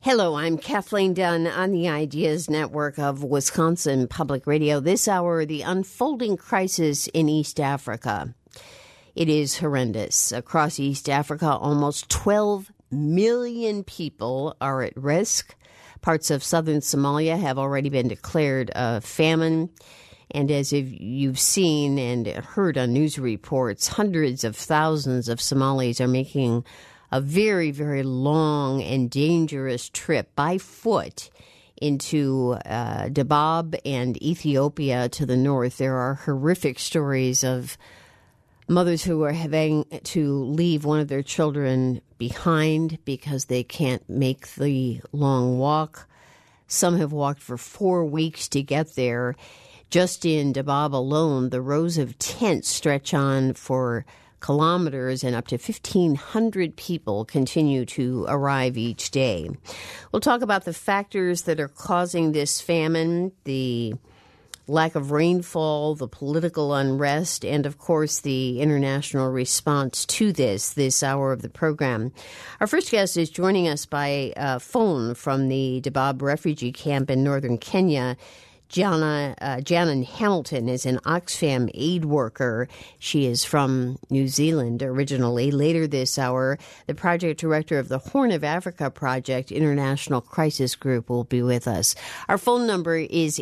Hello, I'm Kathleen Dunn on the Ideas Network of Wisconsin Public Radio. This hour, the unfolding crisis in East Africa. It is horrendous. Across East Africa, almost 12 million people are at risk. Parts of southern Somalia have already been declared a famine. And as you've seen and heard on news reports, hundreds of thousands of Somalis are making a very, very long and dangerous trip by foot into Dabab and Ethiopia to the north. There are horrific stories of mothers who are having to leave one of their children behind because they can't make the long walk. Some have walked for 4 weeks to get there. Just in Dabab alone, the rows of tents stretch on for kilometers, and up to 1,500 people continue to arrive each day. We'll talk about the factors that are causing this famine, the lack of rainfall, the political unrest, and, of course, the international response to this hour of the program. Our first guest is joining us by phone from the Dabab refugee camp in northern Kenya. Janan Hamilton is an Oxfam aid worker. She is from New Zealand originally. Later this hour, the project director of the Horn of Africa Project International Crisis Group will be with us. Our phone number is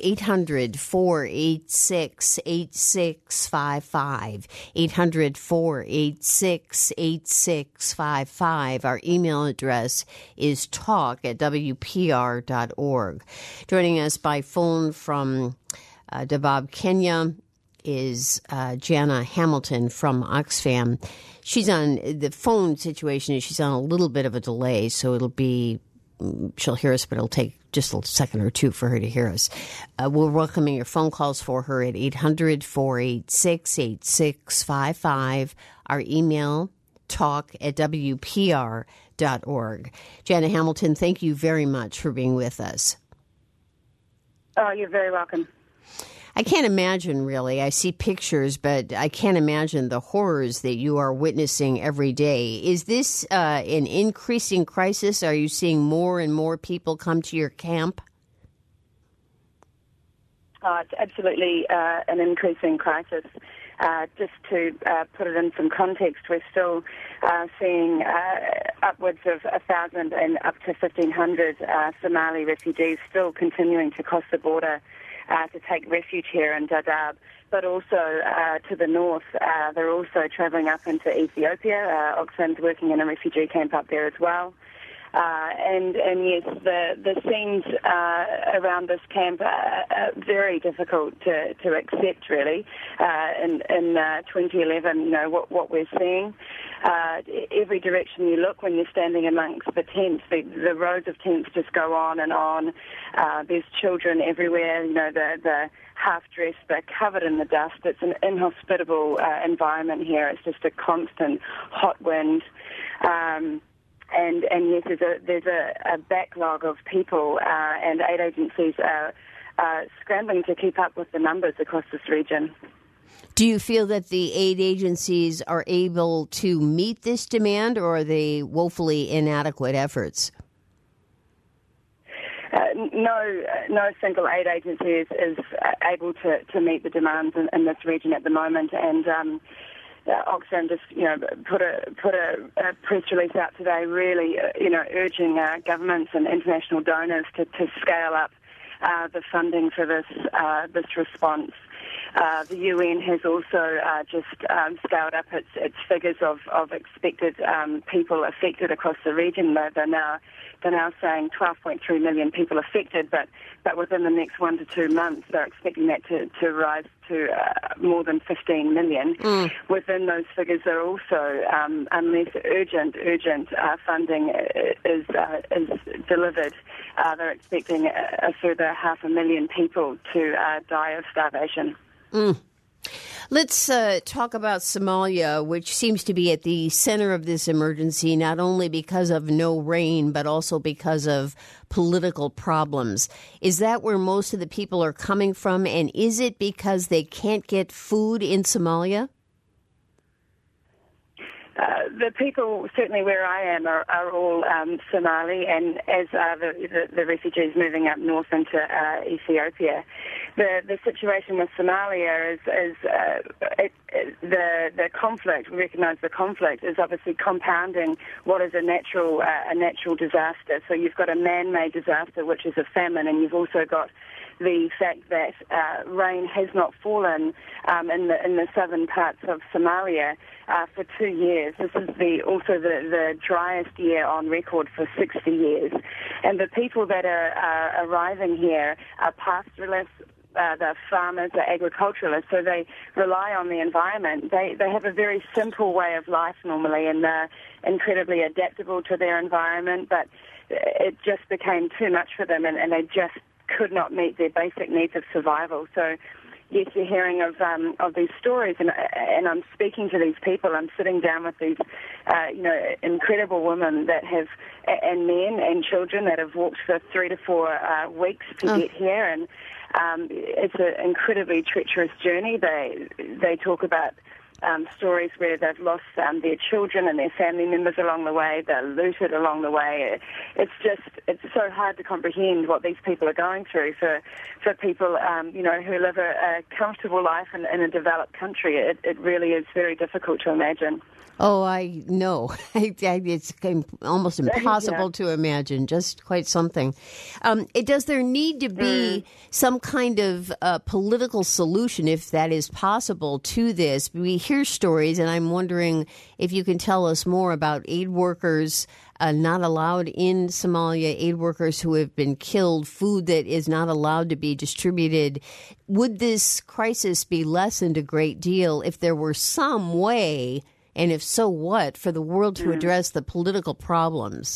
800-486-8655, 800-486-8655. Our email address is talk@wpr.org. Joining us by phone from Dabab, Kenya, is Jana Hamilton from Oxfam. She's on the phone situation. She's on a little bit of a delay, so she'll hear us, but it'll take just a second or two for her to hear us. We're welcoming your phone calls for her at 800-486-8655. Our email, talk@wpr.org. Jana Hamilton, thank you very much for being with us. Oh, you're very welcome. I can't imagine, really. I see pictures, but I can't imagine the horrors that you are witnessing every day. Is this an increasing crisis? Are you seeing more and more people come to your camp? It's absolutely an increasing crisis. Just to put it in some context, we're still seeing upwards of 1,000 and up to 1,500 Somali refugees still continuing to cross the border to take refuge here in Dadaab. But also to the north, they're also travelling up into Ethiopia. Oxfam's working in a refugee camp up there as well. And yes, the scenes around this camp are very difficult to accept, really. In 2011, what we're seeing, every direction you look when you're standing amongst the tents, the rows of tents just go on and on. There's children everywhere, the half-dressed, they're covered in the dust. It's an inhospitable environment here. It's just a constant hot wind. And yes, there's a backlog of people, and aid agencies are scrambling to keep up with the numbers across this region. Do you feel that the aid agencies are able to meet this demand, or are they woefully inadequate efforts? No single aid agency is able to meet the demands in this region at the moment, and Oxfam just, put a press release out today, really, urging governments and international donors to scale up the funding for this response. The UN has also just scaled up its figures of expected people affected across the region. They're now saying 12.3 million people affected, but within the next 1 to 2 months, they're expecting that to rise to more than 15 million. Within those figures, there are also, unless urgent funding is delivered, they're expecting a further 500,000 people to die of starvation. Let's talk about Somalia, which seems to be at the center of this emergency, not only because of no rain, but also because of political problems. Is that where most of the people are coming from? And is it because they can't get food in Somalia? The people, certainly where I am, are all Somali, and as are the refugees moving up north into Ethiopia. The situation with Somalia is the conflict. We recognise the conflict is obviously compounding what is a natural disaster. So you've got a man-made disaster, which is a famine, and you've also got the fact that rain has not fallen in the southern parts of Somalia for 2 years. This is also the driest year on record for 60 years. And the people that are arriving here are pastoralists, they're farmers, they're agriculturalists, so they rely on the environment. They have a very simple way of life normally, and they're incredibly adaptable to their environment, but it just became too much for them, and they just could not meet their basic needs of survival. So yes, you're hearing of these stories, and I'm speaking to these people. I'm sitting down with these, incredible women that have, and men and children that have walked for 3 to 4 weeks to get here, and it's an incredibly treacherous journey. They talk about stories where they've lost their children and their family members along the way. They're looted along the way. It's so hard to comprehend what these people are going through for people, who live a comfortable life in a developed country. It really is very difficult to imagine. Oh, I know. It's almost impossible to imagine. Just quite something. Does there need to be some kind of political solution, if that is possible, to this? We hear stories, and I'm wondering if you can tell us more about aid workers not allowed in Somalia, aid workers who have been killed, food that is not allowed to be distributed. Would this crisis be lessened a great deal if there were some way, and if so, what, for the world to address the political problems?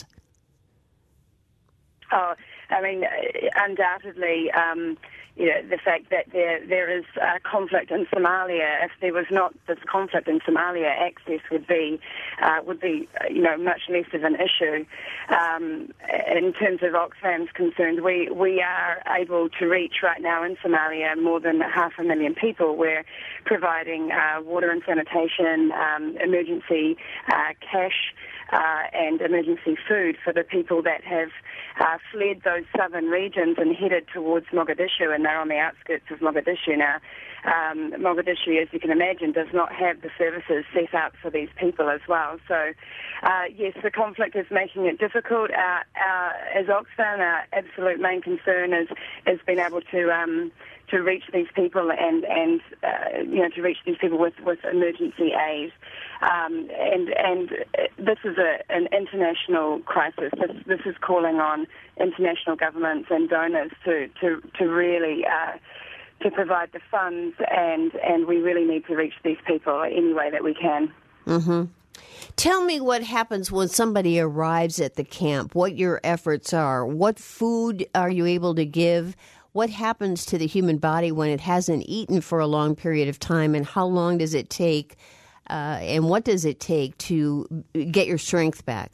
Oh, I mean, undoubtedly, the fact that there is conflict in Somalia. If there was not this conflict in Somalia, access would be much less of an issue. In terms of Oxfam's concerned, we are able to reach right now in Somalia more than 500,000 people. We're providing water and sanitation, emergency cash, and emergency food for the people that have fled those southern regions and headed towards Mogadishu, and they're on the outskirts of Mogadishu now. Mogadishu, as you can imagine, does not have the services set up for these people as well. So, yes, the conflict is making it difficult. As Oxfam, our absolute main concern is being able to reach these people and to reach these people with emergency aid. And this is an international crisis. This is calling on international governments and donors to really to provide the funds, and we really need to reach these people any way that we can. Mm-hmm. Tell me what happens when somebody arrives at the camp, what your efforts are. What food are you able to give? What happens to the human body when it hasn't eaten for a long period of time, and how long does it take, and what does it take to get your strength back?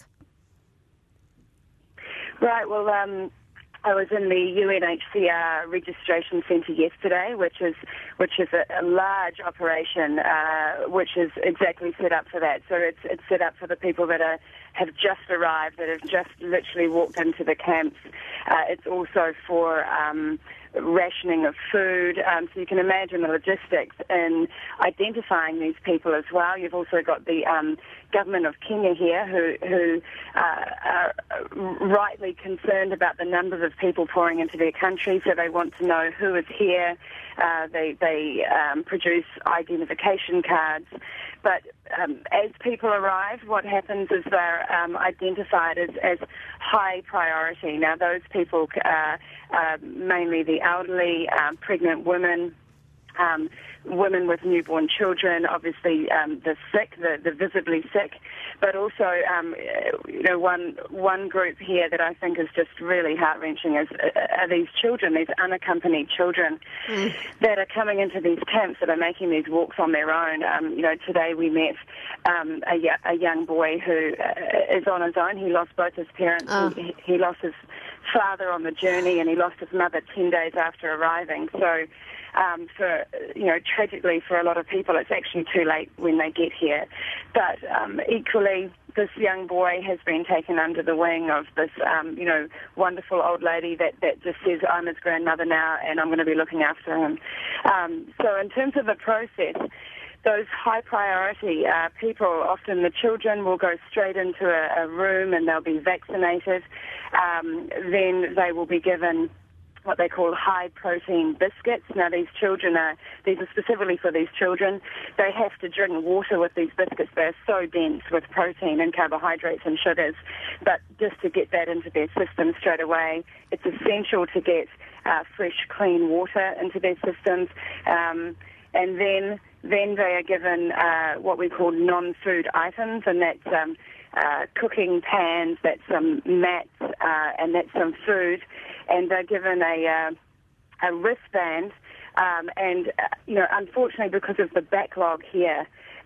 Right, well, I was in the UNHCR registration centre yesterday, which is a large operation, which is exactly set up for that. So it's set up for the people that have just arrived, that have just literally walked into the camps. It's also for rationing of food. So you can imagine the logistics in identifying these people as well. You've also got the government of Kenya here who are rightly concerned about the numbers of people pouring into their country, so they want to know who is here. They produce identification cards. But as people arrive, what happens is they're identified as high priority. Now, those people are mainly the elderly, pregnant women, women with newborn children, obviously the sick, the visibly sick, but also one group here that I think is just really heart-wrenching are these children, these unaccompanied children that are coming into these camps, that are making these walks on their own. Today we met a young boy who is on his own. He lost both his parents. He lost his father on the journey, and he lost his mother 10 days after arriving. So, tragically for a lot of people, it's actually too late when they get here. But equally, this young boy has been taken under the wing of this, wonderful old lady that just says, I'm his grandmother now, and I'm going to be looking after him. So in terms of the process, those high priority people, often the children will go straight into a room and they'll be vaccinated. Then they will be given what they call high-protein biscuits. Now, these are specifically for these children. They have to drink water with these biscuits. They're so dense with protein and carbohydrates and sugars. But just to get that into their system straight away, it's essential to get fresh, clean water into their systems. And then they are given what we call non-food items, and that's cooking pans, that's some mats, and that's some food. And they're given a wristband, unfortunately, because of the backlog here,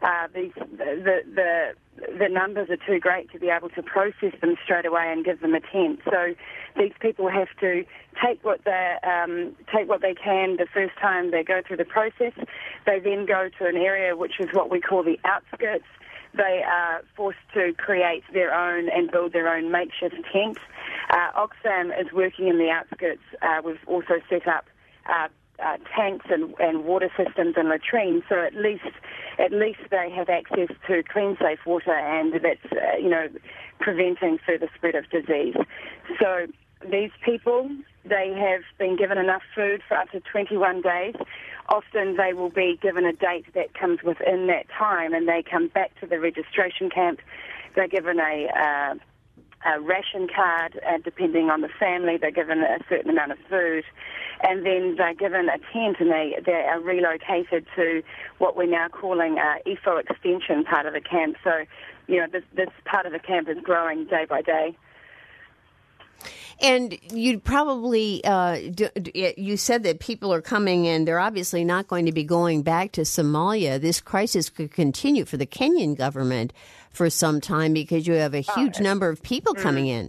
the numbers are too great to be able to process them straight away and give them a tent. So these people have to take what they can the first time they go through the process. They then go to an area which is what we call the outskirts. They are forced to create their own and build their own makeshift tent. Oxfam is working in the outskirts. We've also set up tanks and water systems and latrines, so at least they have access to clean, safe water, and that's preventing further spread of disease. So these people, they have been given enough food for up to 21 days. Often they will be given a date that comes within that time, and they come back to the registration camp. They're given a ration card, depending on the family. They're given a certain amount of food, and then they're given a tent, and they are relocated to what we're now calling EFO extension part of the camp. So, this part of the camp is growing day by day. And you'd probably, you said that people are coming and they're obviously not going to be going back to Somalia. This crisis could continue for the Kenyan government for some time because you have a huge number of people coming in.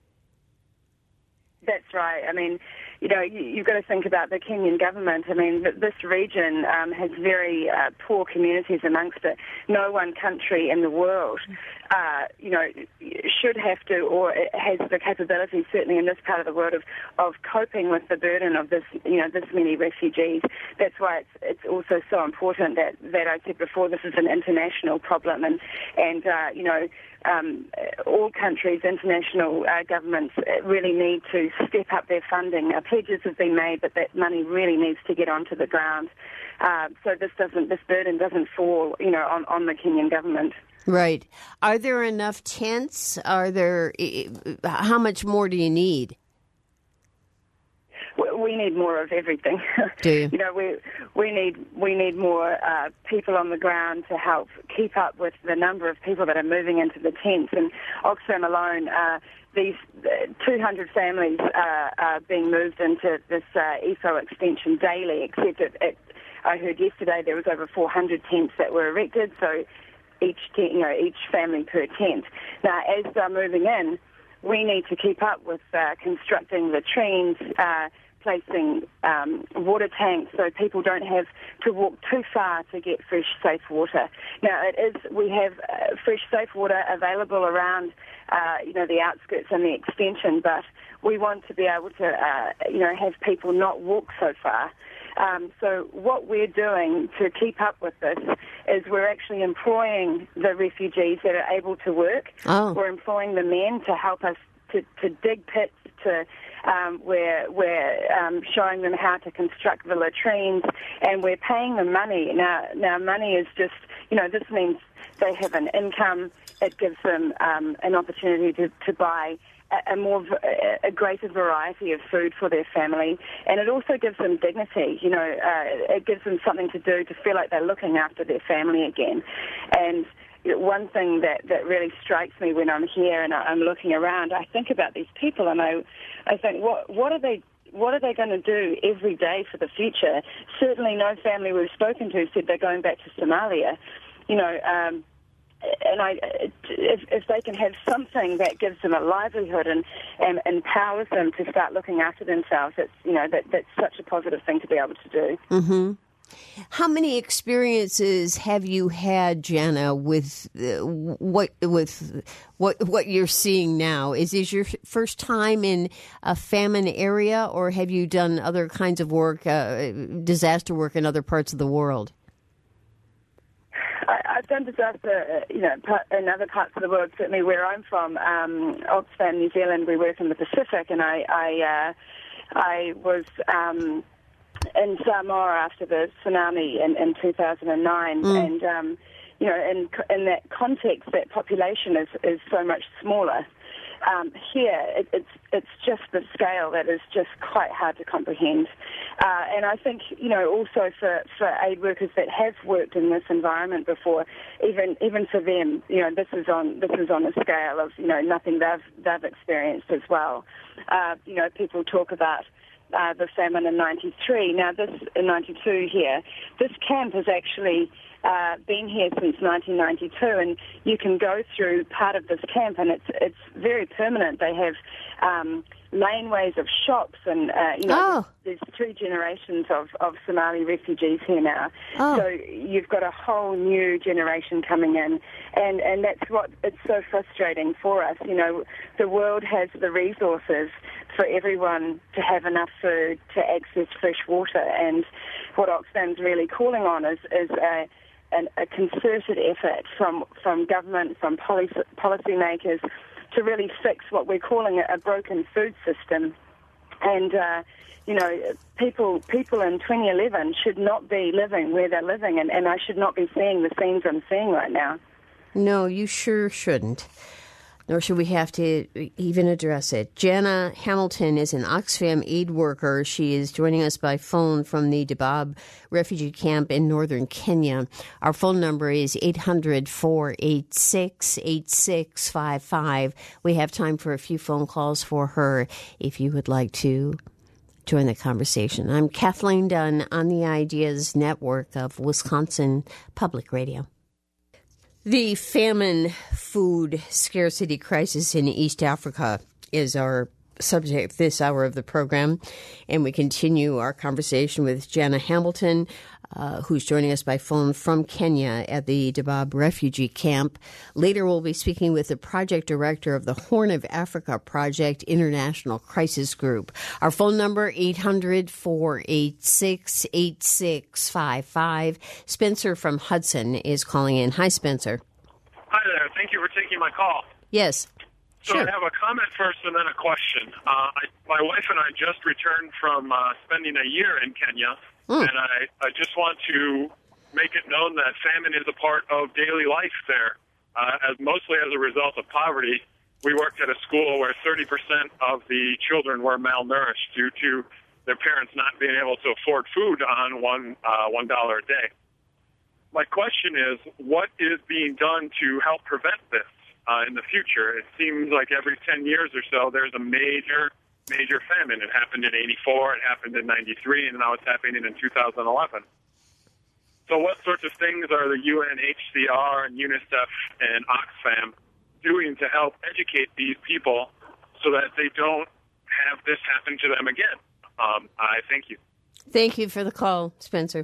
That's right. I mean, you've got to think about the Kenyan government. I mean, this region has very poor communities amongst it. No one country in the world, should have to, or has the capability, certainly in this part of the world, of coping with the burden of this many refugees. That's why it's also so important that I said before, this is an international problem, and all countries, international governments really need to step up their funding. Pledges have been made, but that money really needs to get onto the ground. So this burden doesn't fall, on the Kenyan government. Right. Are there enough tents? How much more do you need? We need more of everything. Do you? We need more people on the ground to help keep up with the number of people that are moving into the tents. And Oxfam alone, these 200 families are being moved into this EFO extension daily. Except I heard yesterday there was over 400 tents that were erected. So each family per tent. Now, as they're moving in, we need to keep up with constructing latrines, placing water tanks so people don't have to walk too far to get fresh, safe water. Now, we have fresh, safe water available around, the outskirts and the extension, but we want to be able to, have people not walk so far. So what we're doing to keep up with this is we're actually employing the refugees that are able to work. Oh. We're employing the men to help us to dig pits, we're showing them how to construct the latrines, and we're paying them money. Now money is just, this means they have an income. It gives them an opportunity to buy a greater variety of food for their family, and it also gives them dignity. It gives them something to do to feel like they're looking after their family again. And one thing that really strikes me when I'm here and I'm looking around, I think about these people and I think, what are they going to do every day for the future? Certainly no family we've spoken to said they're going back to Somalia. if they can have something that gives them a livelihood and empowers them to start looking after themselves, that's such a positive thing to be able to do. Mm-hmm. How many experiences have you had, Jana, with what you're seeing now? Is this your first time in a famine area, or have you done other kinds of work, disaster work in other parts of the world? I've done disaster, in other parts of the world. Certainly, where I'm from, Oxfam, New Zealand, we work in the Pacific, and I was in Samoa after the tsunami in 2009, and in that context, that population is so much smaller. Here, it's just the scale that is just quite hard to comprehend. And I think, also for aid workers that have worked in this environment before, even for them, this is on a scale of nothing they've experienced as well. People talk about the famine in '93. Now, this in '92 here, this camp has actually been here since 1992, and you can go through part of this camp, and it's very permanent. They have laneways of shops, and there's 3 generations of Somali refugees here now. So you've got a whole new generation coming in, and that's what it's so frustrating for us. The world has the resources for everyone to have enough food, to access fresh water, and what Oxfam's really calling on is a concerted effort from government, from policymakers, to really fix what we're calling a broken food system. And people in 2011 should not be living where they're living, and I should not be seeing the scenes I'm seeing right now. No, you sure shouldn't. Nor should we have to even address it. Jana Hamilton is an Oxfam aid worker. She is joining us by phone from the Dadaab refugee camp in northern Kenya. Our phone number is 800-486-8655. We have time for a few phone calls for her if you would like to join the conversation. I'm Kathleen Dunn on the Ideas Network of Wisconsin Public Radio. The famine food scarcity crisis in East Africa is our subject this hour of the program, and we continue our conversation with Jana Hamilton, who's joining us by phone from Kenya at the Dadaab refugee camp. Later, we'll be speaking with the project director of the Horn of Africa Project International Crisis Group. Our phone number, 800-486-8655. Spencer from Hudson is calling in. Hi, Spencer. Hi there. Thank you for taking my call. Yes. So Sure. I have a comment first and then a question. My wife and I just returned from spending a year in Kenya, and I just want to make it known that famine is a part of daily life there, mostly as a result of poverty. We worked at a school where 30% of the children were malnourished due to their parents not being able to afford food on $1 a day. My question is, what is being done to help prevent this in the future? It seems like every 10 years or so there's a major famine. It happened in '84, it happened in '93, and now it's happening in 2011. So what sorts of things are the UNHCR and UNICEF and Oxfam doing to help educate these people so that they don't have this happen to them again? I thank you. Thank you for the call, Spencer.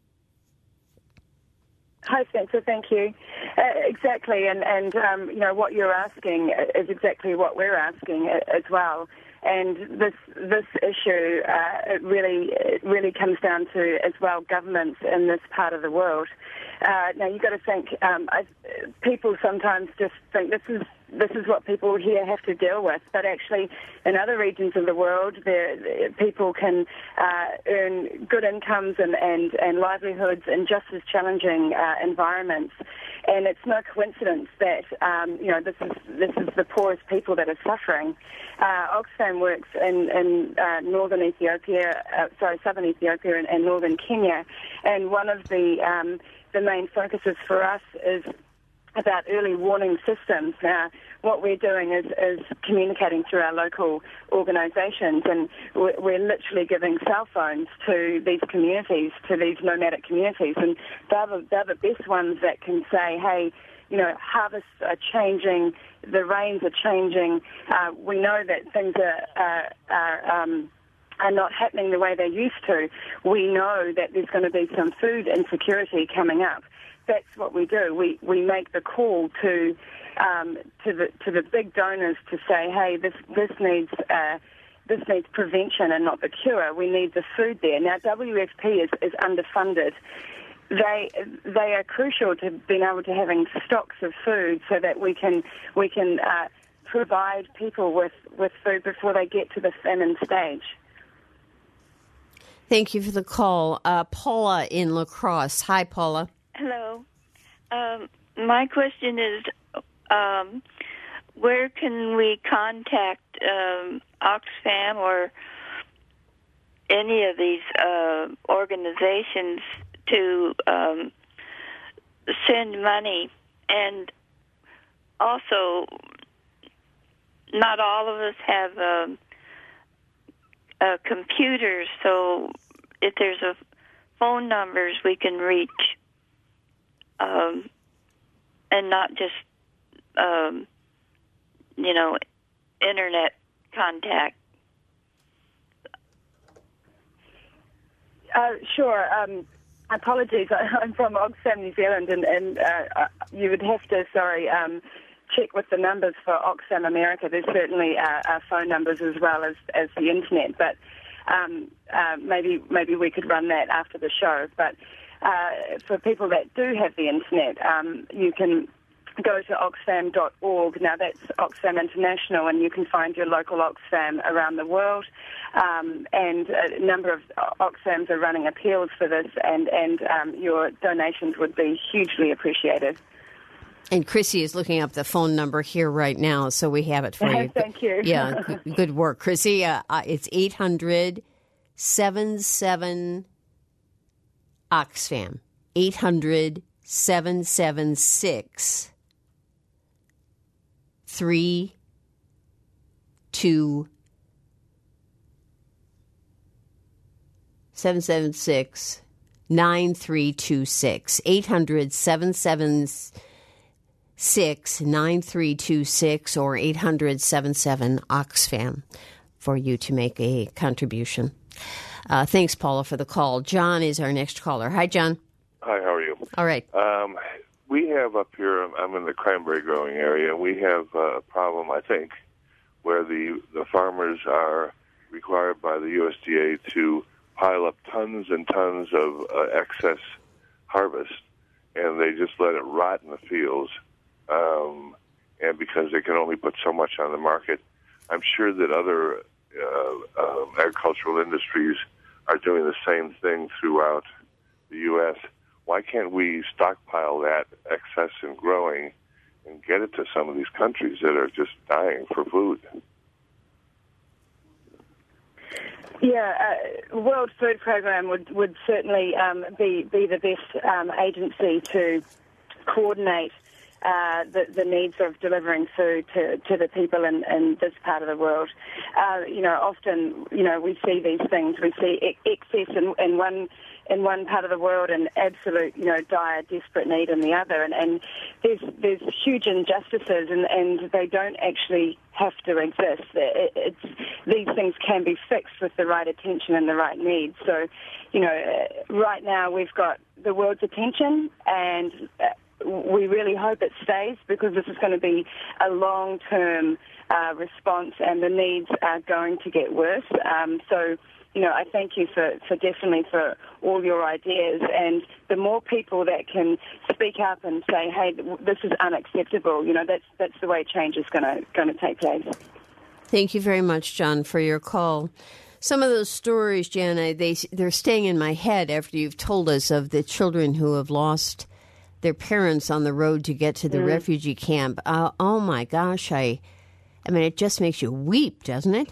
Hi, Spencer. Thank you. Exactly, and what you're asking is exactly what we're asking as well. And this issue it really comes down to as well governments in this part of the world. Now you've got to think. People sometimes just think this is what people here have to deal with, but actually in other regions of the world, people can earn good incomes and livelihoods in just as challenging environments. And it's no coincidence that this is the poorest people that are suffering. Oxfam works in northern Ethiopia, southern Ethiopia and northern Kenya, and one of the main focuses for us is about early warning systems. Now, what we're doing is communicating through our local organisations, and we're literally giving cell phones to these communities, to these nomadic communities, and they're the best ones that can say, hey, harvests are changing, the rains are changing. We know that things are not happening the way they used to. We know that there's going to be some food insecurity coming up. That's what we do. We make the call to the big donors to say, hey, this needs prevention and not the cure. We need the food there. Now, WFP is underfunded. They are crucial to being able to having stocks of food so that we can provide people with food before they get to the famine stage. Thank you for the call. Paula in La Crosse. Hi, Paula. Hello. My question is, where can we contact Oxfam or any of these organizations to send money? And also, not all of us have computers, so if there's a phone numbers we can reach, and not just internet contact. Sure. Apologies. I'm from Oxfam New Zealand, and you would have to, check with the numbers for Oxfam America. There's certainly phone numbers as well as the internet, but maybe we could run that after the show. But for people that do have the internet, you can go to oxfam.org. Now, that's Oxfam International, and you can find your local Oxfam around the world. And a number of Oxfams are running appeals for this, and your donations would be hugely appreciated. And Chrissy is looking up the phone number here right now, so we have it for you. Thank you. Yeah, good work, Chrissy. It's 800-77 Oxfam. 800-776 776 9326. 800-776-9326 or 800-77 Oxfam for you to make a contribution. Thanks, Paula, for the call. John is our next caller. Hi, John. Hi, how are you? All right. We have up here, I'm in the cranberry growing area, we have a problem, I think, where the farmers are required by the USDA to pile up tons and tons of excess harvest, and they just let it rot in the fields, and because they can only put so much on the market. I'm sure that other agricultural industries are doing the same thing throughout the U.S. Why can't we stockpile that excess and growing and get it to some of these countries that are just dying for food? Yeah, World Food Program would certainly be the best agency to coordinate the needs of delivering food to the people in this part of the world. Often, we see these things. We see excess in one part of the world and absolute, dire, desperate need in the other. And there's huge injustices, and they don't actually have to exist. These things can be fixed with the right attention and the right needs. So, right now we've got the world's attention, and we really hope it stays, because this is going to be a long-term response, and the needs are going to get worse. I thank you for definitely for all your ideas, and the more people that can speak up and say, hey, this is unacceptable, that's the way change is going to take place. Thank you very much, John, for your call. Some of those stories, Jana, they're staying in my head after you've told us of the children who have lost their parents on the road to get to the refugee camp. Oh my gosh, I mean, it just makes you weep, doesn't it?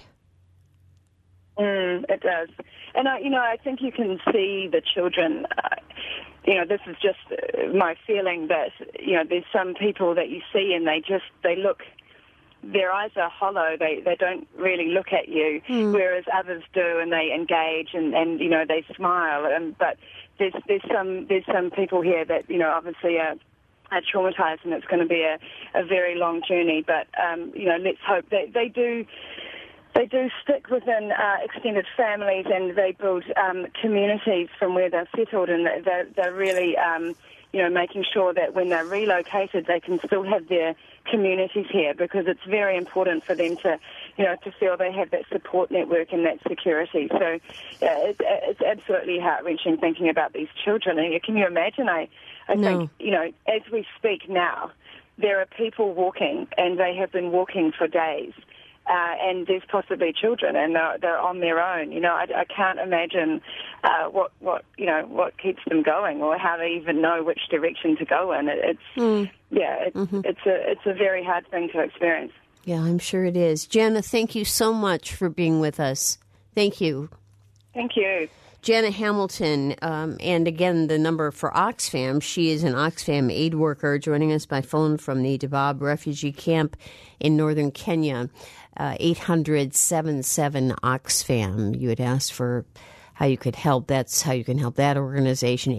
It does. And, I think you can see the children, this is just my feeling that, there's some people that you see and they look, their eyes are hollow, they don't really look at you, whereas others do, and they engage and they smile. But there's some people here that, obviously are traumatized, and it's going to be a very long journey. But let's hope that they do stick within extended families, and they build communities from where they're settled, and they're really making sure that when they're relocated, they can still have their communities here, because it's very important for them to feel they have that support network and that security. So it's absolutely heart-wrenching thinking about these children. And can you imagine? I think, as we speak now, there are people walking, and they have been walking for days. And there's possibly children, and they're on their own. I can't imagine what keeps them going, or how they even know which direction to go in. It's a very hard thing to experience. Yeah, I'm sure it is. Jana, thank you so much for being with us. Thank you. Thank you. Jana Hamilton, and again, the number for Oxfam. She is an Oxfam aid worker joining us by phone from the Dadaab refugee camp in northern Kenya. 800-77-OXFAM. You had asked for how you could help. That's how you can help that organization.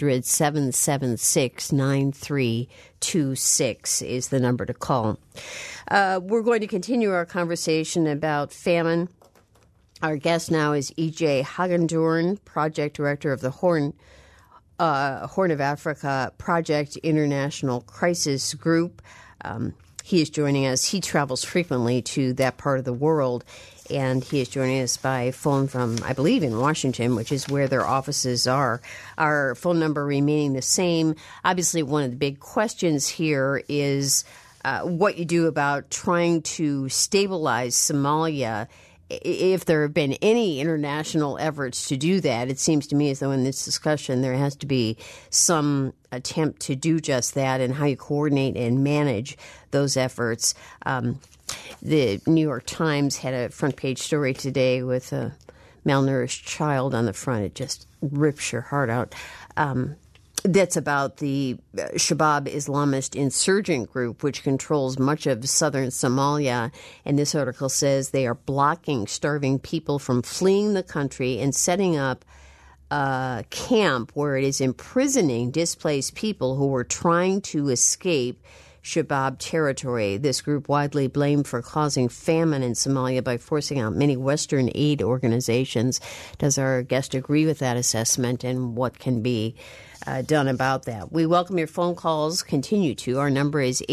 800-776-9326 is the number to call. We're going to continue our conversation about famine. Our guest now is E.J. Hagedorn, Project Director of the Horn of Africa Project International Crisis Group. He is joining us. He travels frequently to that part of the world, and he is joining us by phone from, I believe, in Washington, which is where their offices are. Our phone number remaining the same. Obviously, one of the big questions here is what you do about trying to stabilize Somalia. If there have been any international efforts to do that, it seems to me as though in this discussion there has to be some attempt to do just that, and how you coordinate and manage those efforts. The New York Times had a front page story today with a malnourished child on the front. It just rips your heart out. That's about the Shabab Islamist insurgent group, which controls much of southern Somalia. And this article says they are blocking starving people from fleeing the country and setting up a camp where it is imprisoning displaced people who were trying to escape Shabab territory. This group widely blamed for causing famine in Somalia by forcing out many Western aid organizations. Does our guest agree with that assessment, and what can be done about that? We welcome your phone calls. Continue to. Our number is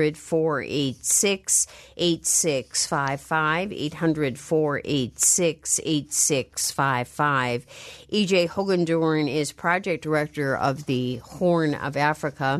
800-486-8655, 800-486-8655. E.J. Hagedorn is Project Director of the Horn of Africa.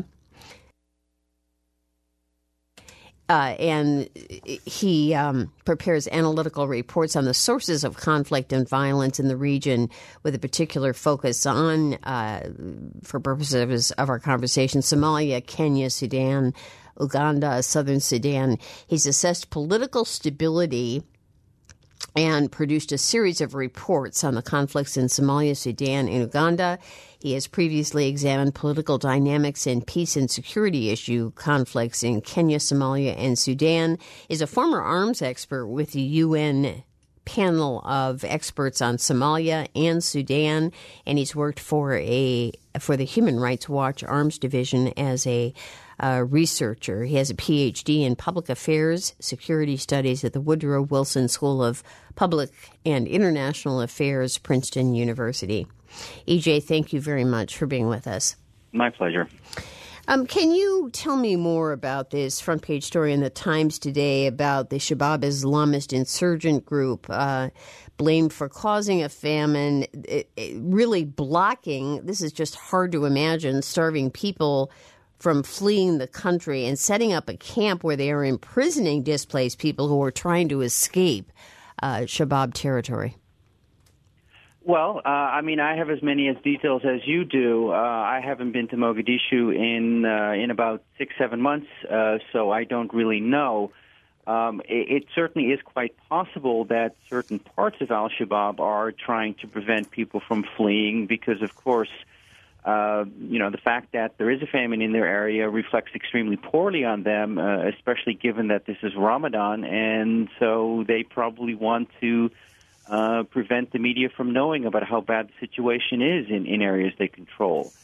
And he prepares analytical reports on the sources of conflict and violence in the region, with a particular focus on, for purposes of our conversation, Somalia, Kenya, Sudan, Uganda, Southern Sudan. He's assessed political stability and produced a series of reports on the conflicts in Somalia, Sudan, and Uganda. He has previously examined political dynamics and peace and security issue conflicts in Kenya, Somalia, and Sudan. Is a former arms expert with the UN panel of experts on Somalia and Sudan, and he's worked for the Human Rights Watch Arms Division as a researcher. He has a PhD in Public Affairs, Security Studies at the Woodrow Wilson School of Public and International Affairs, Princeton University. E.J., thank you very much for being with us. My pleasure. Can you tell me more about this front page story in the Times today about the Shabab Islamist insurgent group blamed for causing a famine, really blocking, this is just hard to imagine, starving people from fleeing the country and setting up a camp where they are imprisoning displaced people who are trying to escape Shabab territory? Well, I have as many details as you do. I haven't been to Mogadishu in about 6-7 months, so I don't really know. It certainly is quite possible that certain parts of al-Shabaab are trying to prevent people from fleeing because, of course, the fact that there is a famine in their area reflects extremely poorly on them, especially given that this is Ramadan, and so they probably want to prevent the media from knowing about how bad the situation is in areas they control.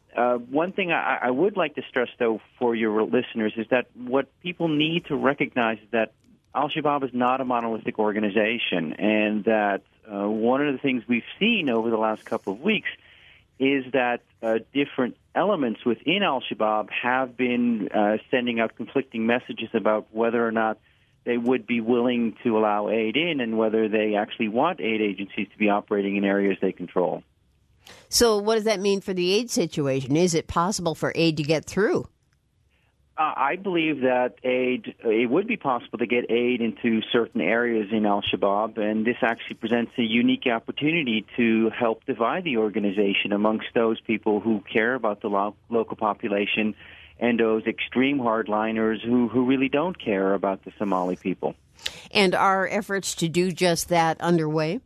One thing I would like to stress, though, for your listeners is that what people need to recognize is that Al-Shabaab is not a monolithic organization, and that one of the things we've seen over the last couple of weeks is that different elements within Al-Shabaab have been sending out conflicting messages about whether or not they would be willing to allow aid in and whether they actually want aid agencies to be operating in areas they control. So what does that mean for the aid situation? Is it possible for aid to get through? I believe that it would be possible to get aid into certain areas in Al-Shabaab, and this actually presents a unique opportunity to help divide the organization amongst those people who care about the local population and those extreme hardliners who really don't care about the Somali people. And are efforts to do just that underway?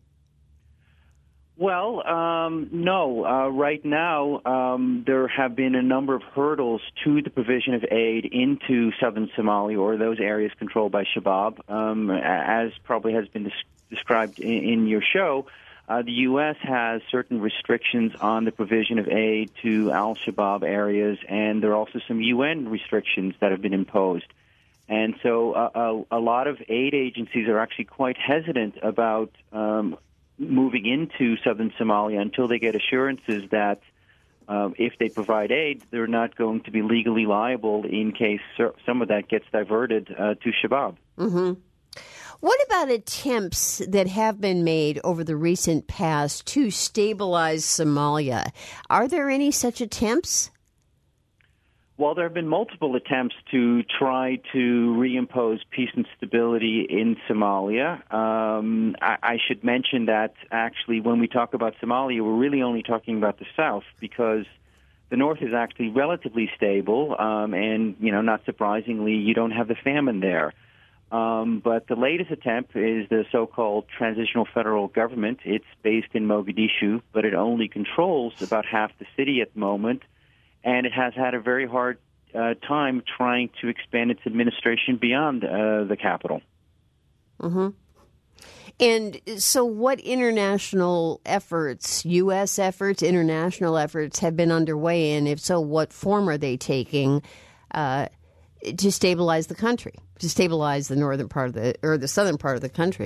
Well, no. Right now, there have been a number of hurdles to the provision of aid into southern Somalia or those areas controlled by Shabaab. As probably has been described in your show, the U.S. has certain restrictions on the provision of aid to al-Shabaab areas, and there are also some UN restrictions that have been imposed. And so a lot of aid agencies are actually quite hesitant about moving into southern Somalia until they get assurances that if they provide aid, they're not going to be legally liable in case some of that gets diverted to Shabaab. Mm-hmm. What about attempts that have been made over the recent past to stabilize Somalia? Are there any such attempts? Well, there have been multiple attempts to try to reimpose peace and stability in Somalia. I should mention that actually when we talk about Somalia, we're really only talking about the south because the north is actually relatively stable, and, not surprisingly, you don't have the famine there. But the latest attempt is the so-called Transitional Federal Government. It's based in Mogadishu, but it only controls about half the city at the moment. And it has had a very hard time trying to expand its administration beyond the capital. Mm-hmm. And so what international efforts, U.S. efforts, international efforts have been underway, and if so, what form are they taking to stabilize the country, to stabilize the northern part of the southern part of the country?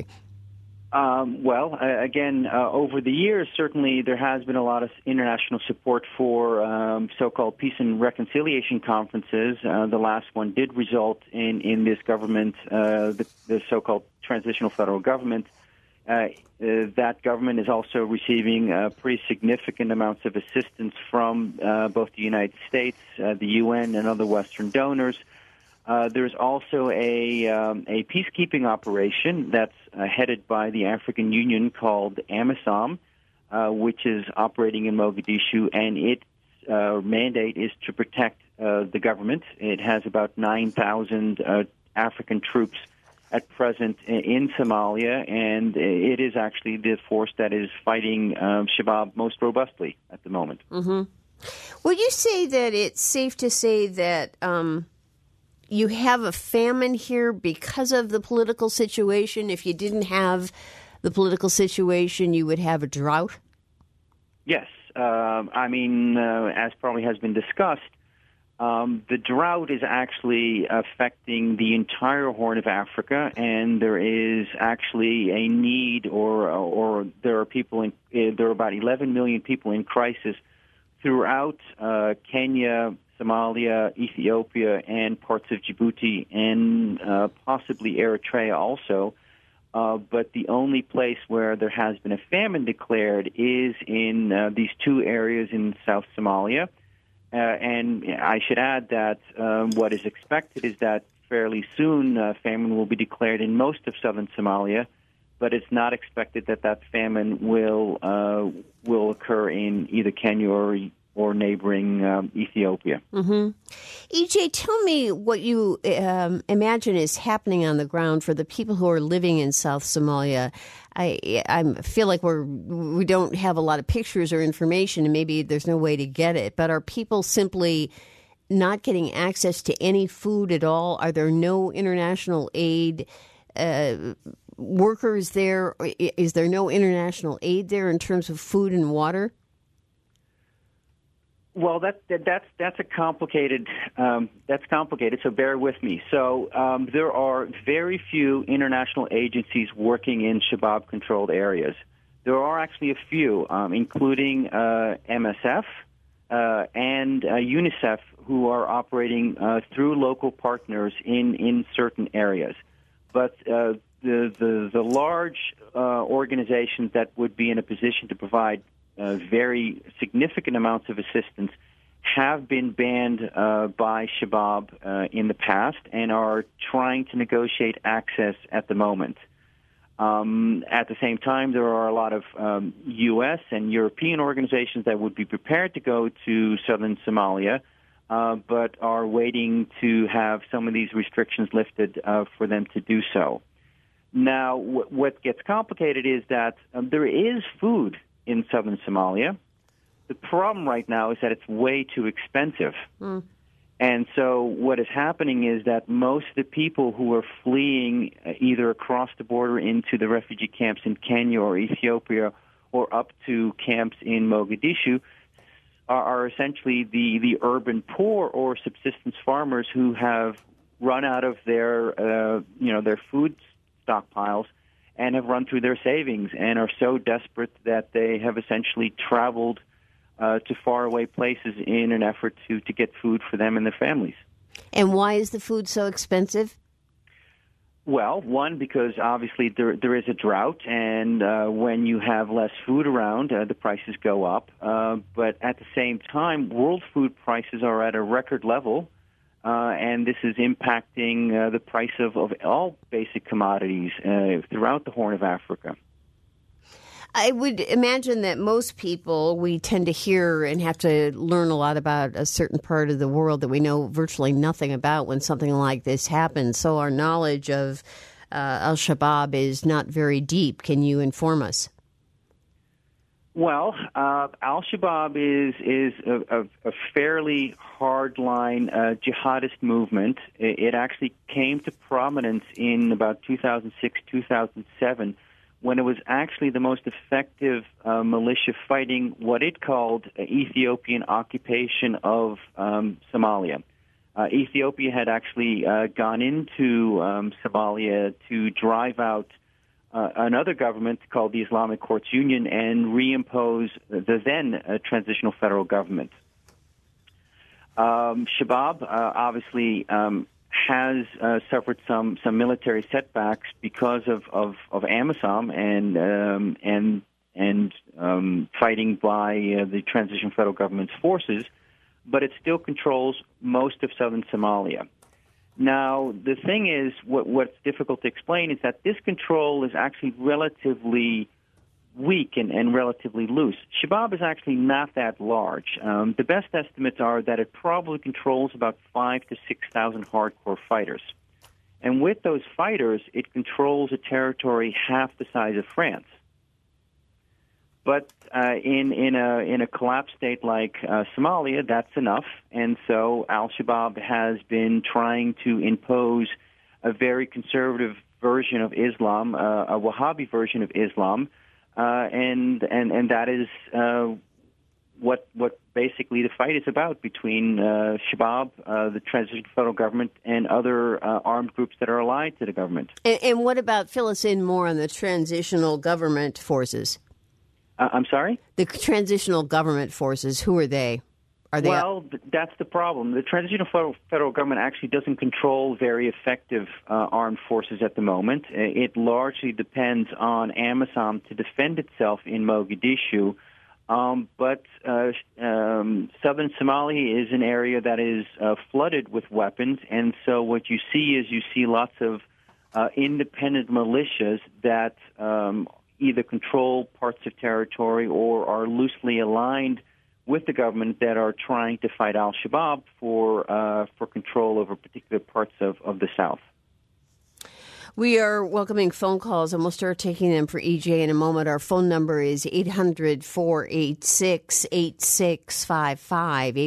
Over the years, certainly there has been a lot of international support for so-called peace and reconciliation conferences. The last one did result in this government, the so-called transitional federal government. That government is also receiving pretty significant amounts of assistance from both the United States, the UN, and other Western donors. There's also a peacekeeping operation that's headed by the African Union called AMISOM, which is operating in Mogadishu, and its mandate is to protect the government. It has about 9,000 African troops at present in Somalia, and it is actually the force that is fighting Shabaab most robustly at the moment. Mm-hmm. Would you say that it's safe to say that you have a famine here because of the political situation? If you didn't have the political situation, you would have a drought? Yes. As probably has been discussed, the drought is actually affecting the entire Horn of Africa, and there is actually a need, or there are about 11 million people in crisis throughout Kenya, Somalia, Ethiopia, and parts of Djibouti, and possibly Eritrea also. But the only place where there has been a famine declared is in these two areas in South Somalia. And I should add that what is expected is that fairly soon famine will be declared in most of southern Somalia, but it's not expected that famine will occur in either Kenya or neighboring Ethiopia. Mm-hmm. EJ, tell me what you imagine is happening on the ground for the people who are living in South Somalia. I feel like we don't have a lot of pictures or information, and maybe there's no way to get it. But are people simply not getting access to any food at all? Are there no international aid workers there? Is there no international aid there in terms of food and water? Well, that's a complicated. That's complicated. So bear with me. So there are very few international agencies working in Shabaab-controlled areas. There are actually a few, including MSF and UNICEF, who are operating through local partners in certain areas. But the large organizations that would be in a position to provide very significant amounts of assistance have been banned by Shabaab in the past and are trying to negotiate access at the moment. At the same time, there are a lot of U.S. and European organizations that would be prepared to go to southern Somalia, but are waiting to have some of these restrictions lifted for them to do so. Now, what gets complicated is that there is food in southern Somalia. The problem right now is that it's way too expensive. And so what is happening is that most of the people who are fleeing either across the border into the refugee camps in Kenya or Ethiopia or up to camps in Mogadishu are essentially the urban poor or subsistence farmers who have run out of their food stockpiles and have run through their savings and are so desperate that they have essentially traveled to faraway places in an effort to get food for them and their families. And why is the food so expensive? Well, one, because obviously there is a drought, and when you have less food around, the prices go up. But at the same time, world food prices are at a record level, and this is impacting the price of all basic commodities throughout the Horn of Africa. I would imagine that most people, we tend to hear and have to learn a lot about a certain part of the world that we know virtually nothing about when something like this happens. So our knowledge of al-Shabaab is not very deep. Can you inform us? Well, al-Shabaab is a fairly hardline jihadist movement. It actually came to prominence in about 2006, 2007, when it was actually the most effective militia fighting what it called Ethiopian occupation of Somalia. Ethiopia had actually gone into Somalia to drive out another government called the Islamic Courts Union and reimpose the then transitional federal government. Shabaab obviously has suffered some military setbacks because of AMISOM and fighting by the transition federal government's forces, but it still controls most of southern Somalia. Now, the thing is, what's difficult to explain is that this control is actually relatively weak and relatively loose. Shabaab is actually not that large. The best estimates are that it probably controls about 5,000 to 6,000 hardcore fighters. And with those fighters, it controls a territory half the size of France. But in a collapsed state like Somalia, that's enough. And so al-Shabaab has been trying to impose a very conservative version of Islam, a Wahhabi version of Islam, and that is what basically the fight is about between Shabaab, the transitional federal government, and other armed groups that are allied to the government. And what about, fill us in more on the transitional government forces? I'm sorry? The transitional government forces, who are they? Well, that's the problem. The transitional federal government actually doesn't control very effective armed forces at the moment. It largely depends on AMISOM to defend itself in Mogadishu. But southern Somalia is an area that is flooded with weapons, and so what you see lots of independent militias that either control parts of territory or are loosely aligned with the government that are trying to fight al-Shabaab for control over particular parts of the south. We are welcoming phone calls, and we'll start taking them for EJ in a moment. Our phone number is 800-486-8655,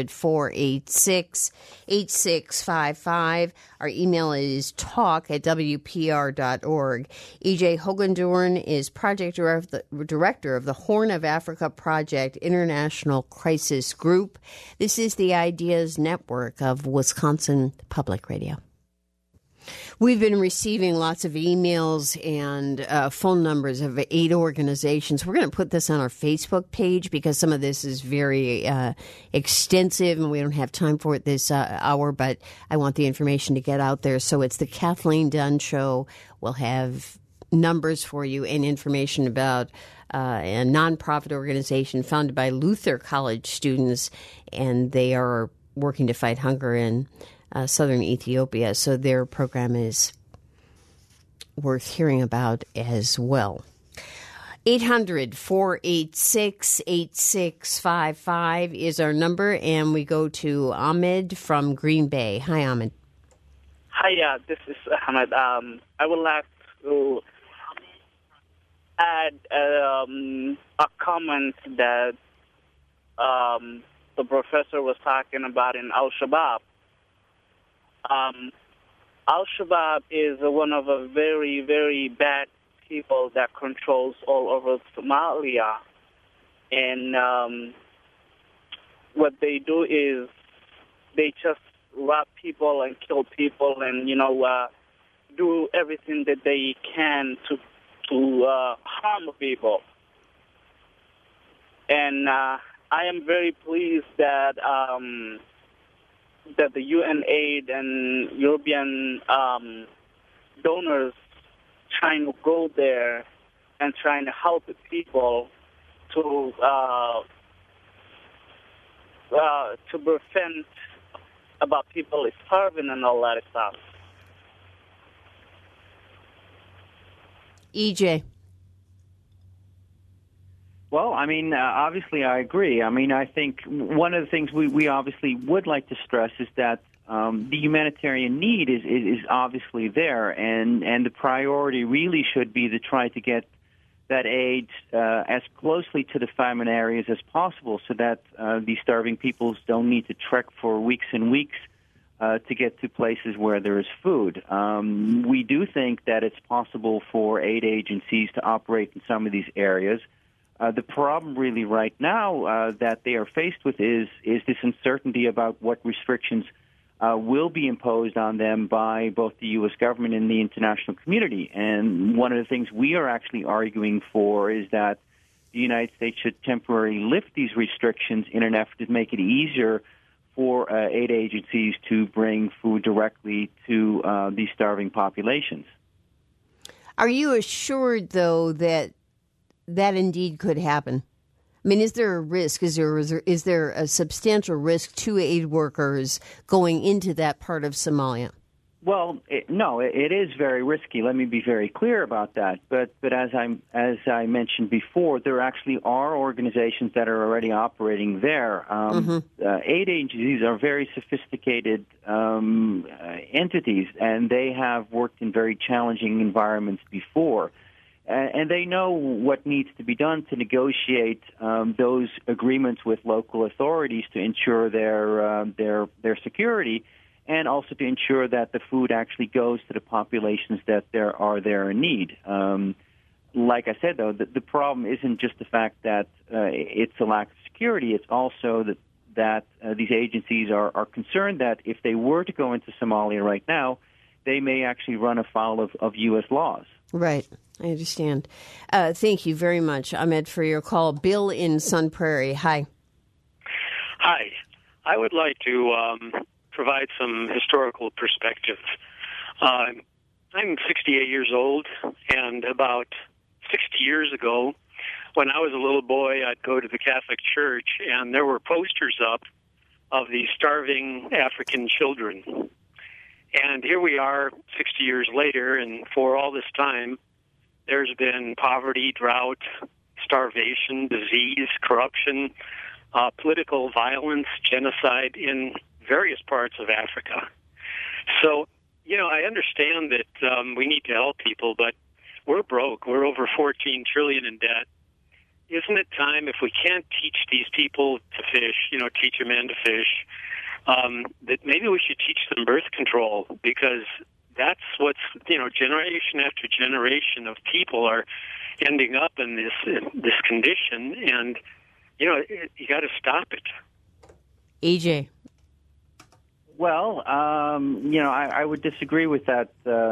800-486-8655. Our email is talk@wpr.org. EJ Hogendorn is project director of the Horn of Africa Project International Crisis Group. This is the Ideas Network of Wisconsin Public Radio. We've been receiving lots of emails and phone numbers of aid organizations. We're going to put this on our Facebook page because some of this is very extensive and we don't have time for it this hour, but I want the information to get out there. So it's the Kathleen Dunn Show. We'll have numbers for you and information about a nonprofit organization founded by Luther College students, and they are working to fight hunger in southern Ethiopia, so their program is worth hearing about as well. 800-486-8655 is our number, and we go to Ahmed from Green Bay. Hi, Ahmed. Hi, this is Ahmed. I would like to add a comment that the professor was talking about in Al-Shabaab. Al-Shabaab is one of the very, very bad people that controls all over Somalia. And what they do is they just rob people and kill people and, do everything that they can to harm people. And I am very pleased that that the UN aid and European donors trying to go there and trying to help the people to prevent about people starving and all that stuff. EJ. Well, obviously I agree. I think one of the things we obviously would like to stress is that the humanitarian need is obviously there, and the priority really should be to try to get that aid as closely to the famine areas as possible so that these starving peoples don't need to trek for weeks and weeks to get to places where there is food. We do think that it's possible for aid agencies to operate in some of these areas. The problem really right now that they are faced with is this uncertainty about what restrictions will be imposed on them by both the U.S. government and the international community. And one of the things we are actually arguing for is that the United States should temporarily lift these restrictions in an effort to make it easier for aid agencies to bring food directly to these starving populations. Are you assured, though, that indeed could happen? Is there a risk? Is there a substantial risk to aid workers going into that part of Somalia? Well, no, it is very risky. Let me be very clear about that. But as I mentioned before, there actually are organizations that are already operating there. Aid agencies are very sophisticated entities, and they have worked in very challenging environments before. And they know what needs to be done to negotiate those agreements with local authorities to ensure their security, and also to ensure that the food actually goes to the populations that are there in need. Like I said, though, the problem isn't just the fact that it's a lack of security. It's also that these agencies are concerned that if they were to go into Somalia right now, they may actually run afoul of U.S. laws. Right. I understand. Thank you very much, Ahmed, for your call. Bill in Sun Prairie. Hi. Hi. I would like to provide some historical perspective. I'm 68 years old, and about 60 years ago, when I was a little boy, I'd go to the Catholic Church, and there were posters up of these starving African children. And here we are 60 years later, and for all this time, there's been poverty, drought, starvation, disease, corruption, political violence, genocide in various parts of Africa. So I understand that we need to help people, but we're broke. We're over $14 trillion in debt. Isn't it time, if we can't teach these people to fish, teach a man to fish, that maybe we should teach them birth control, because that's what's, generation after generation of people are ending up in this condition, and, you got to stop it. EJ. Well, I would disagree with that.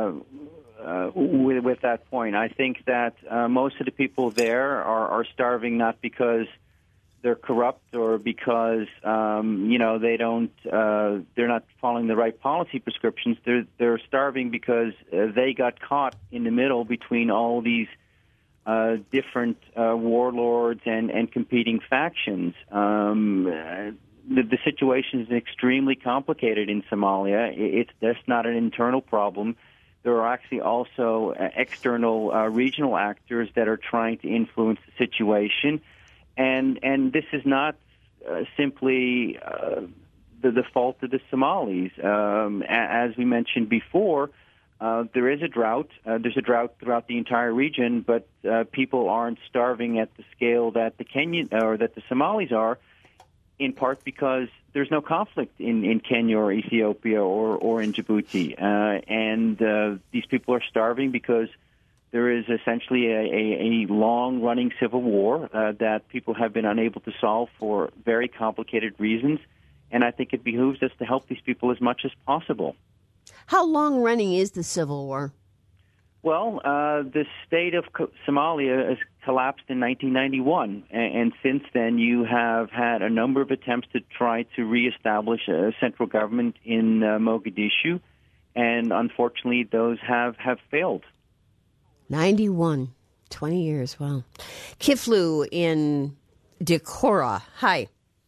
With that point, I think that most of the people there are starving not because they're corrupt or because they don't they're not following the right policy prescriptions. They're starving because they got caught in the middle between all these different warlords and competing factions. The situation is extremely complicated in Somalia. That's not an internal problem. There are actually also external regional actors that are trying to influence the situation. And this is not simply the fault of the Somalis. As we mentioned before, there is a drought. There's a drought throughout the entire region, but people aren't starving at the scale that the Kenyan or that the Somalis are, in part because there's no conflict in Kenya or Ethiopia or in Djibouti. And these people are starving because there is essentially a long-running civil war that people have been unable to solve for very complicated reasons. And I think it behooves us to help these people as much as possible. How long-running is the civil war? Well, the state of Somalia has collapsed in 1991, and since then you have had a number of attempts to try to reestablish a central government in Mogadishu, and unfortunately those have failed. 91, 20 years, wow. Kiflu in Decorah, hi.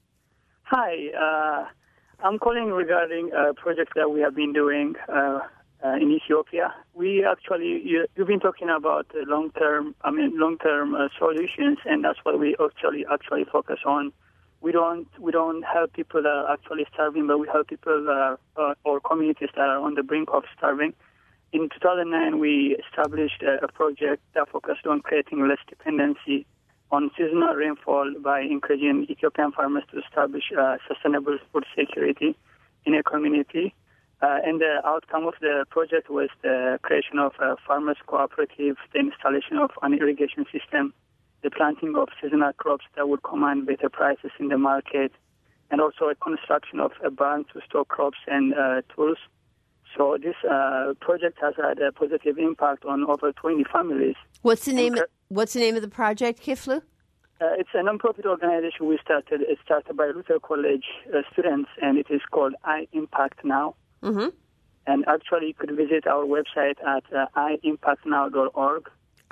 Hi, I'm calling regarding a project that we have been doing in Ethiopia. We actually, you've been talking about long-term solutions, and that's what we actually focus on. We don't help people that are actually starving, but we help people or communities that are on the brink of starving. In 2009, we established a project that focused on creating less dependency on seasonal rainfall by encouraging Ethiopian farmers to establish sustainable food security in a community. And the outcome of the project was the creation of a farmers' cooperative, the installation of an irrigation system, the planting of seasonal crops that would command better prices in the market, and also a construction of a barn to store crops and tools. So this project has had a positive impact on over 20 families. What's the name of the project, Kiflu? It's a non-profit organization we started. It's started by Luther College students, and it is called iImpact Now. Mm-hmm. And actually, you could visit our website at iimpactnow.org.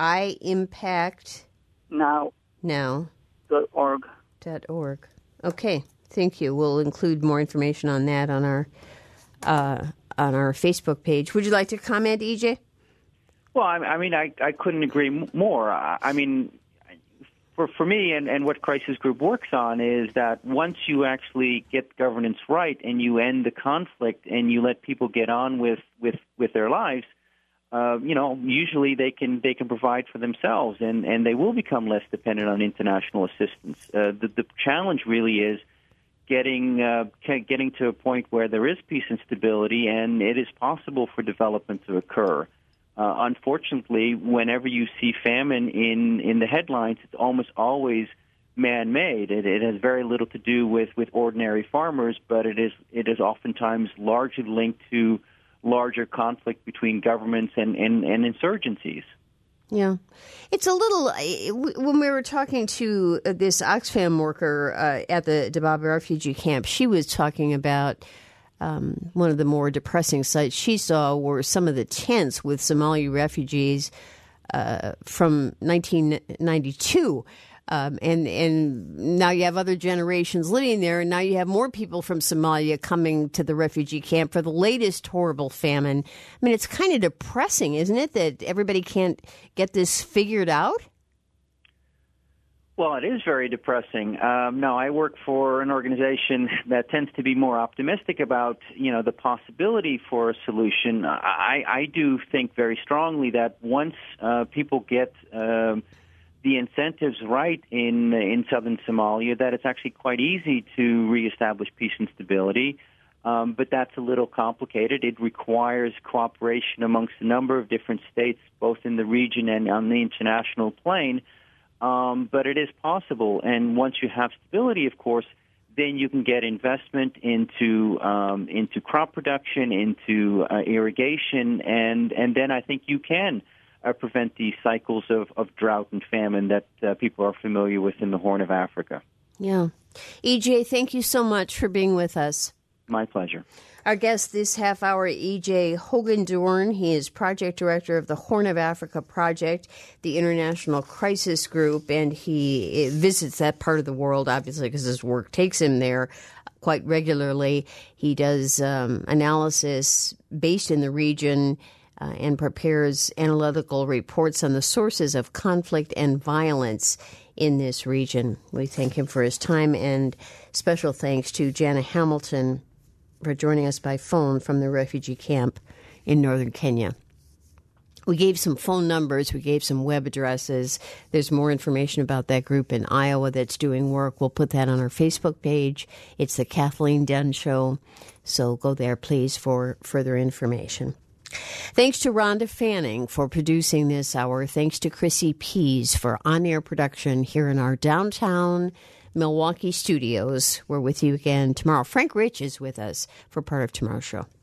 iimpactnow.org. Okay, thank you. We'll include more information on that on our Facebook page. Would you like to comment, EJ? Well, I couldn't agree more. For me and what Crisis Group works on is that once you actually get governance right and you end the conflict and you let people get on with their lives, usually they can provide for themselves and they will become less dependent on international assistance. The challenge really is getting to a point where there is peace and stability and it is possible for development to occur. Unfortunately, whenever you see famine in the headlines, it's almost always man-made. It has very little to do with ordinary farmers, but it is oftentimes largely linked to larger conflict between governments and insurgencies. Yeah. It's a little, when we were talking to this Oxfam worker at the Dadaab refugee camp, she was talking about one of the more depressing sights she saw were some of the tents with Somali refugees from 1992. And now you have other generations living there, and now you have more people from Somalia coming to the refugee camp for the latest horrible famine. I mean, it's kind of depressing, isn't it, that everybody can't get this figured out? Well, it is very depressing. No, I work for an organization that tends to be more optimistic about, the possibility for a solution. I do think very strongly that once people get the incentives right in southern Somalia, that it's actually quite easy to reestablish peace and stability. But that's a little complicated. It requires cooperation amongst a number of different states, both in the region and on the international plane. But it is possible, and once you have stability, of course, then you can get investment into crop production, into irrigation, and then I think you can prevent these cycles of drought and famine that people are familiar with in the Horn of Africa. Yeah. E.J., thank you so much for being with us. My pleasure. Our guest this half hour, E.J. Hogendoorn. He is project director of the Horn of Africa Project, the international crisis group, and he visits that part of the world, obviously, because his work takes him there quite regularly. He does analysis based in the region and prepares analytical reports on the sources of conflict and violence in this region. We thank him for his time, and special thanks to Jana Hamilton for joining us by phone from the refugee camp in northern Kenya. We gave some phone numbers. We gave some web addresses. There's more information about that group in Iowa that's doing work. We'll put that on our Facebook page. It's the Kathleen Dunn Show. So go there, please, for further information. Thanks to Rhonda Fanning for producing this hour. Thanks to Chrissy Pease for on-air production here in our downtown Milwaukee studios. We're with you again tomorrow. Frank Rich is with us for part of tomorrow's show.